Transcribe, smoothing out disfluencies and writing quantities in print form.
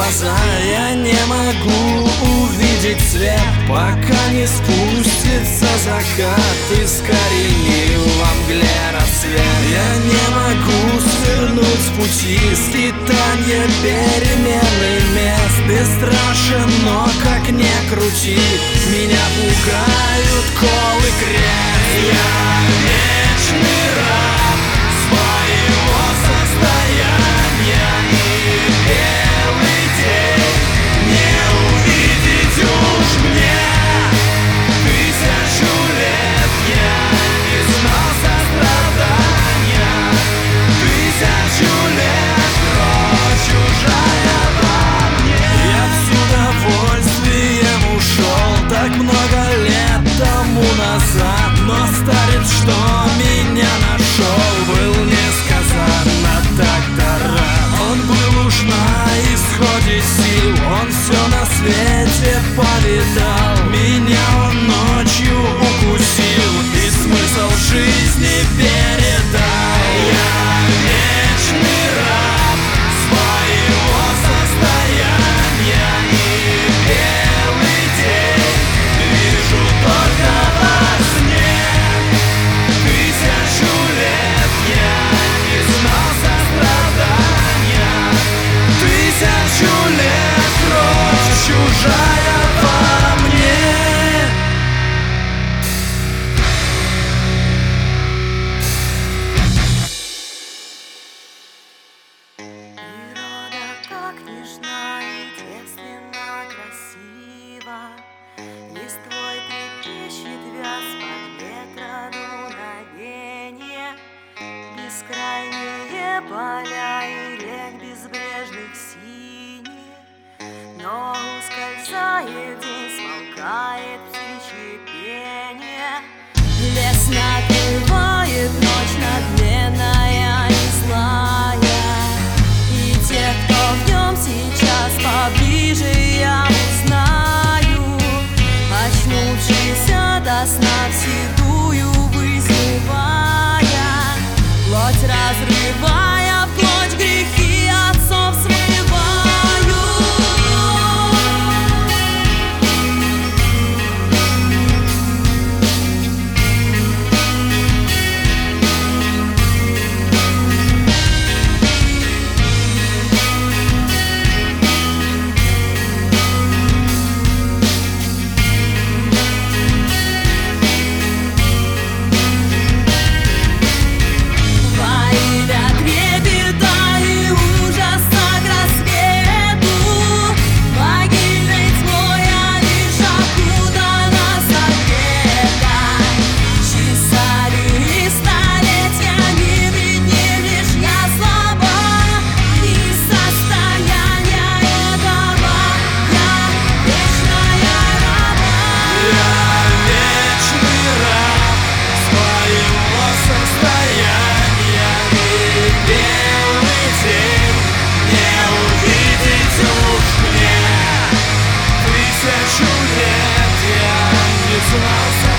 глаза. Я не могу увидеть свет, пока не спустится закат. Искоренил во мгле рассвет. Я не могу свернуть с пути, скитанье перемены мест. Бесстрашен, но как не крути, меня пугают кол и крест. Я вечный раб своего состояния, и белый день не увидеть уж мне. Тысячу лет я не знал сострадания, тысячу лет кровь чужая во мне. Я с удовольствием ушел так много лет тому назад, но старец, что меня нашел, был несказанно так рад. Он был уж на исходе сил, он все на свете повидал. Меня он ночью укусил и смысл жизни передал. Я вечный раб своего состояния, и белый день вижу только во сне. Тысячу лет я не знал сострадания, тысячу лет кровь чужая во мне. Природа так нежна и девственно красива, листвой трепещет вяз под ветра дуновенье. Бескрайние поля и рек безбрежных синих, но ускользает день, смолкает птичье пение. Лес накрывает ночь надменная и злая, и тех, кто в нем сейчас поближе, я узнаю. Очнувшийся до сна в седую вызывая, плоть разрывая, в плоть грехи отцов смываю. Тысячу лет я не знал